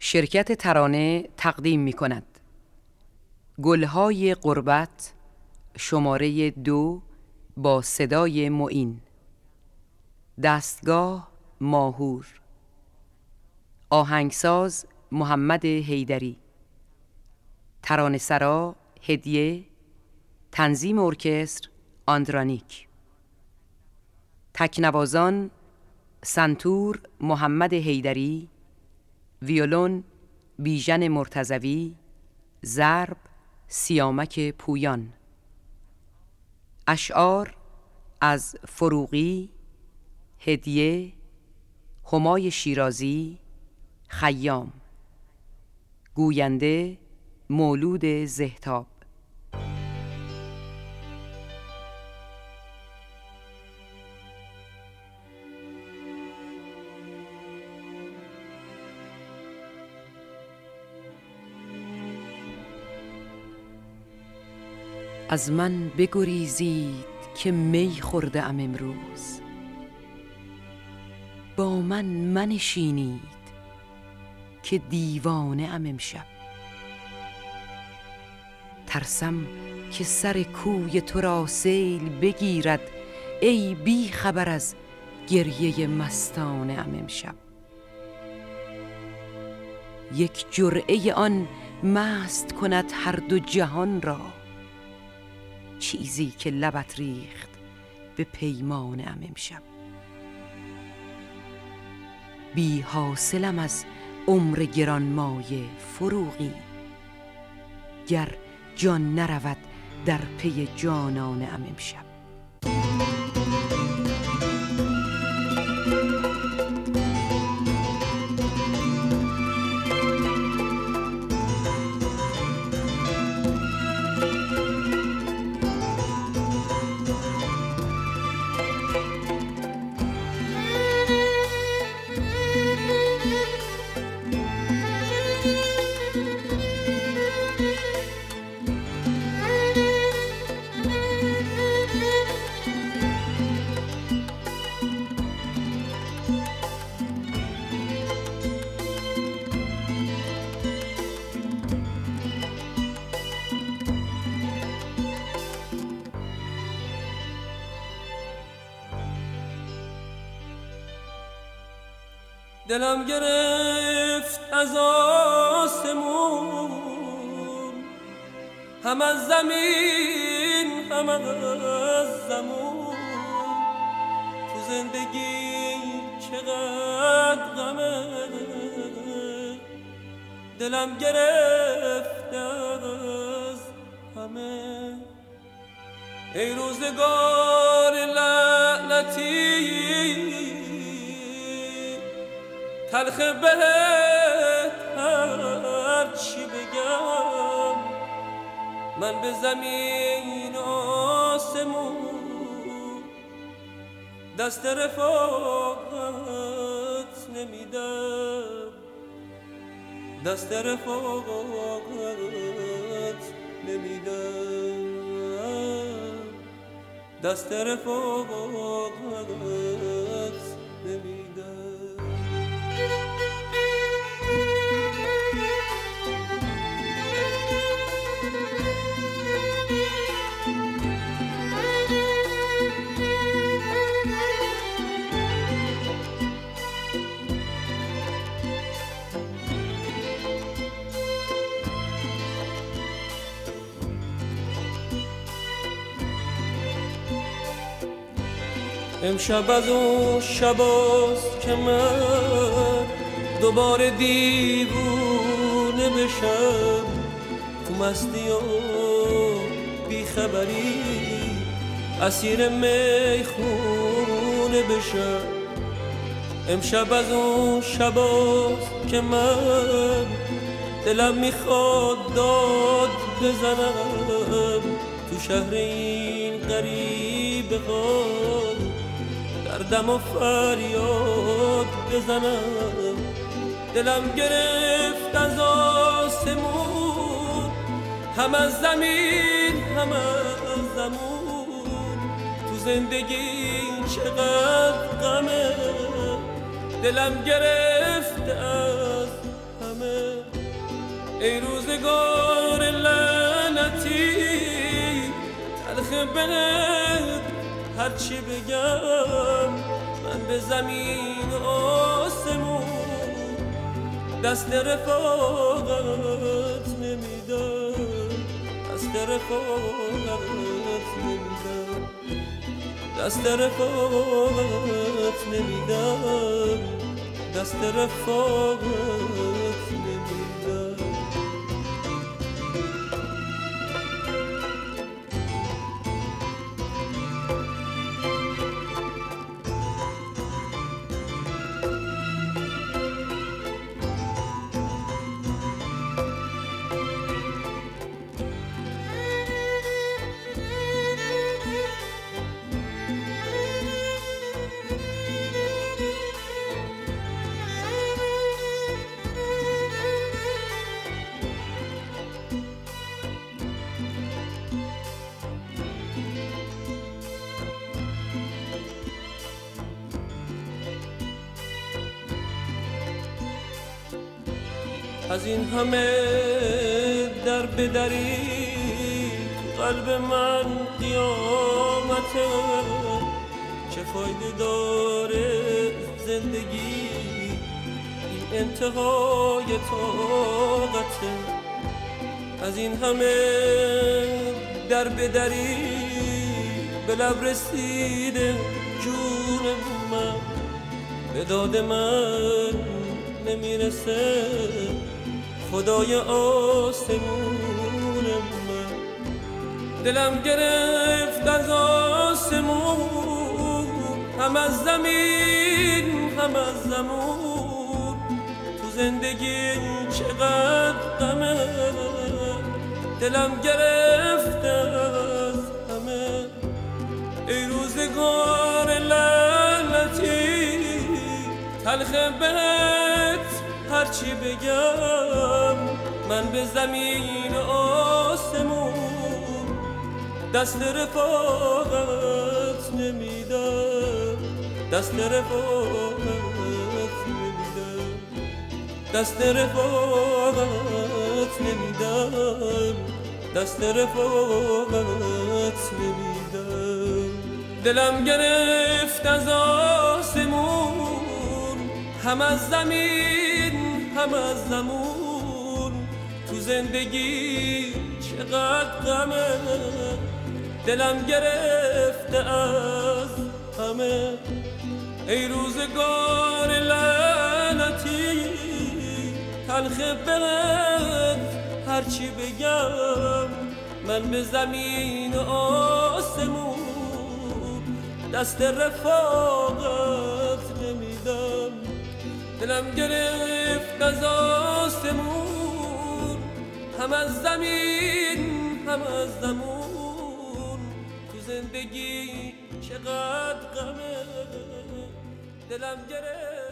شرکت ترانه تقدیم می کند گلهای غربت شماره 2 با صدای معین. دستگاه ماهور. آهنگساز محمد حیدری. ترانه‌سرا هدیه. تنظیم ارکستر آندرانیک. تکنوازان سنتور محمد حیدری، ویولون بیژن مرتضوی، ضرب سیامک پویان. اشعار از فروغی، هدیه، همای شیرازی، خیام. گوینده مولود زهتاب. از من بگریزید که می خورده ام امروز، با من منشینید که دیوانه ام امشب. ترسم که سر کوی تو را سیل بگیرد، ای بی خبر از گریه مستانه ام امشب. یک جرعه آن مست کند هر دو جهان را، چیزی که لبت ریخت به پیمانه ام امشب. بی حاصلم از عمر گرانمایه فروغی، گر جان نرود در پی جانانه ام امشب. دلم گرفت از آسمون، هم از زمین هم از زمون. تو زندگی چقدر غمه، دلم گرفت از همه. ای روزگار لعنتی، تلخ بهت هر چی بگم، من به زمین آسمون دست رفاقت نمیدم، دست رفاقت نمیدم، دست رفاقت نمیدم. امشب از اون شباست که من دوباره دیوونه بشم، تو مستی و بیخبری اسیر میخونه بشم. امشب از اون شباست که من دلم میخواد داد بزنم، تو شهر این غریب غار دردم و فریاد بزنم. دلم گرفت از آسمون، هم از زمین هم از زمون. تو زندگی چقدر غمه، دلم گرفت از همه. ای روزگار لعنتی تلخ بهت هرچی بگم من به زمین و آسمون دست رفاقت نمیدم، دست رفاقت نمیدم، دست رفاقت نمیدم، دست رفاقت نمیدم. از این همه در بدری قلب من قیامته، چه فایده داره زندگی این انتهای طاقته. از این همه در بدری به لب رسیده جون من، به داد من نمیرسه خدای آسمون من. دلم گرفت از آسمون هم از زمین هم از زمون، تو زندگی چقدر غمه دلم گرفت از همه. ای روزگار لعنتی تلخ بهت هرچی بگم من به زمین و آسمون دست رفاقت نمیدم، دست رفاقت نمیدم، دست رفاقت نمیدم، دست رفاقت نمیدم. دلم گرفت از آسمون هم از زمین هم از زمون، تو زندگی چقدر غمه دلم گرفته از همه. ای روزگار لعنتی تلخ بهت هرچی بگم من به زمین و آسمون دست رفاقت نمیدم. دلم گرفت از آسمون هم از زمین هم از زمون، تو زندگی چقدر غمه دلم گرفت